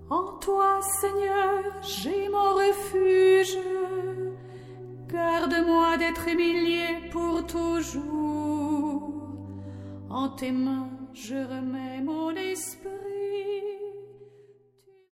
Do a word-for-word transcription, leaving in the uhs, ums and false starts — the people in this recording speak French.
En toi, Seigneur, j'ai mon refuge. Garde-moi d'être humilié pour toujours. En tes mains, je remets mon esprit.